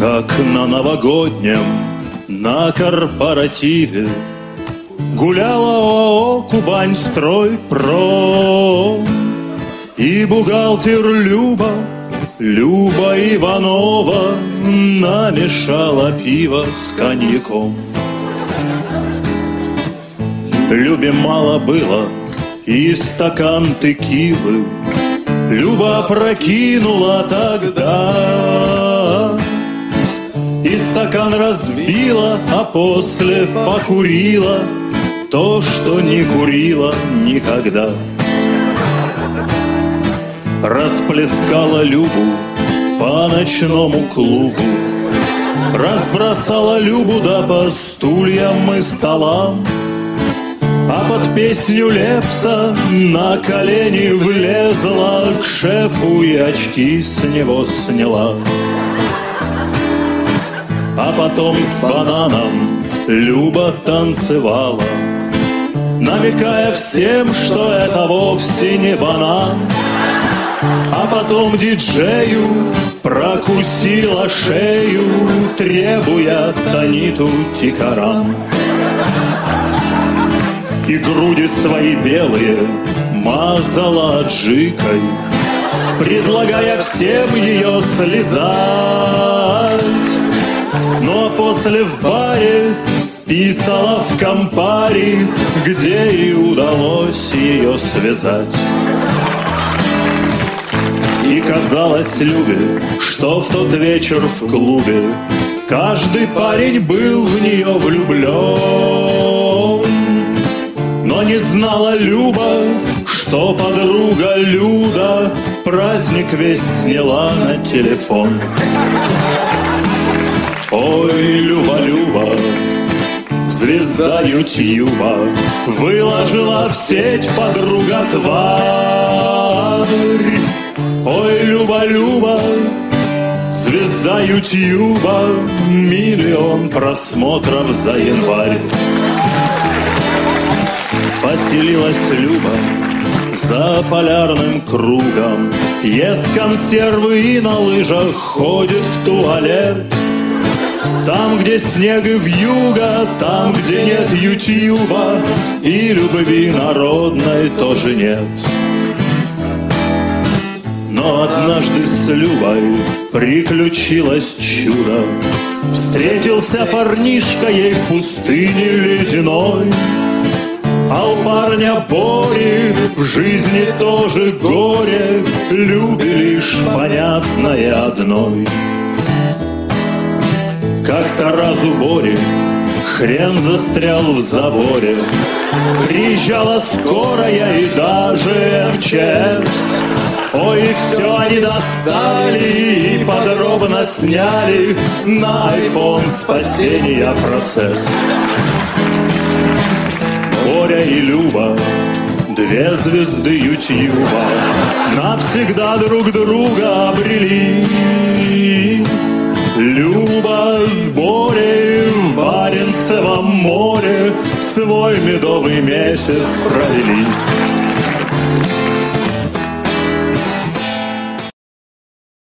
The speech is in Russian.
Как на новогоднем, на корпоративе гуляла ОАО «Кубань-стройпром». И бухгалтер Люба Иванова намешала пиво с коньяком. Любе мало было и стакан текилы Люба опрокинула тогда. И стакан разбила, а после покурила то, что не курила никогда. Расплескала Любу по ночному клубу, разбросала Любу да по стульям и столам, а под песню Лепса на колени влезла к шефу и очки с него сняла. А потом с бананом Люба танцевала, намекая всем, что это вовсе не банан. А потом диджею прокусила шею, требуя Таниту Тикарам. И груди свои белые мазала аджикой, предлагая всем ее слезать. Ну а после в баре писала в компаре, где и удалось ее связать. И казалось Любе, что в тот вечер в клубе каждый парень был в нее влюблен. Но не знала Люба, что подруга Люда праздник весь сняла на телефон. Ой, Люба, звезда Ютьюба, выложила в сеть подруга тварь. Ой, Люба, звезда Ютьюба, 1 миллион просмотров за январь. Поселилась Люба за полярным кругом, ест консервы и на лыжах ходит в туалет. Там, где снег и вьюга, там, где нет Ютьюба, и любви народной тоже нет. Но однажды с Любой приключилось чудо. Встретился парнишка ей в пустыне ледяной, а у парня Бори в жизни тоже горе, Любе лишь понятное одной. Как-то раз у Бори хрен застрял в заборе, приезжала скорая и даже МЧС. Ой, все они достали и подробно сняли на iPhone спасения процесс. Боря и Люба, 2 звезды Ютьюба, навсегда друг друга обрели. Люба с Борей в Баренцевом море свой медовый месяц провели.